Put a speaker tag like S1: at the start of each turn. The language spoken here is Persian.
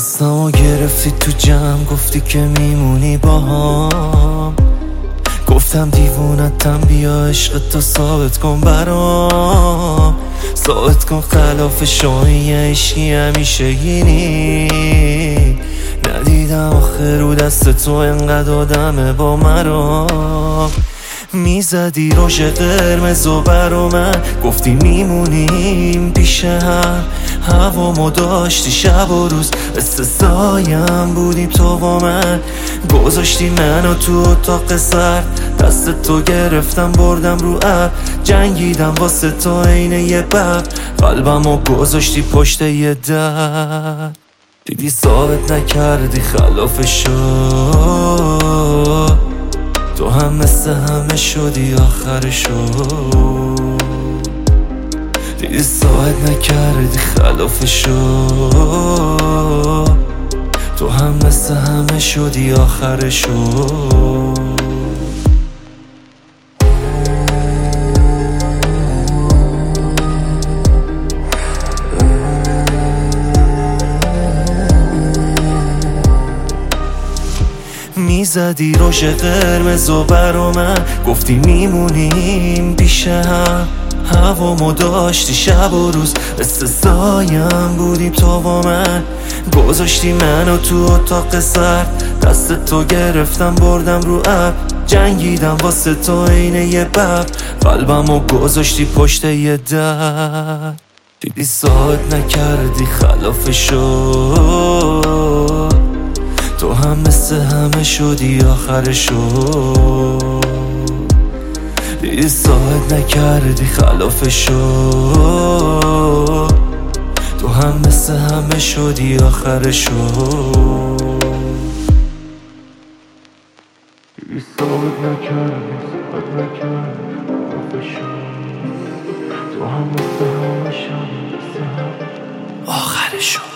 S1: دستمو گرفتی تو جمع، گفتی که میمونی باهام. گفتم دیوونتم، بیا عشق تو ثابت کن برام. ثابت کن خلاف شوی عشقی همیشه گینی. ندیدم آخر رو دست تو انقدر آدمه با مرام. میزدی روش قرمز و برا من، گفتی میمونیم پیش هم. هوامو داشتی شب و روز، استثنایم بودیم تو و من. گذاشتی منو تو اتاق سرد، دست تو گرفتم بردم رو ابر. جنگیدم واسه تو عین یه ببر، قلبمو گذاشتی پشت یه در. دیدی ثابت نکردی خلافشو، تو هم مثل همه شدی آخرشو. دیدی ثابت نکردی خلافشو، تو هم مثل همه شدی آخرشو. میزدی روش قرمز و برا من، گفتی میمونیم پیش هم. هوامو داشتی شب و روز، استثنایم بودیم تو و من. گذاشتی منو تو اتاق سرد، دست تو گرفتم بردم رو ابر. جنگیدم واسه تو عین یه ببر، قلبمو گذاشتی پشت یه در. دیدی ثابت نکردی خلافشو، تو هم مثل همه شدی آخرشو. دیدی ثابت نکردی خلافشو، تو هم مثل همه شدی آخرشو. دیدی ثابت نکردی خلافشو، تو هم مثل همه شدی آخرشو.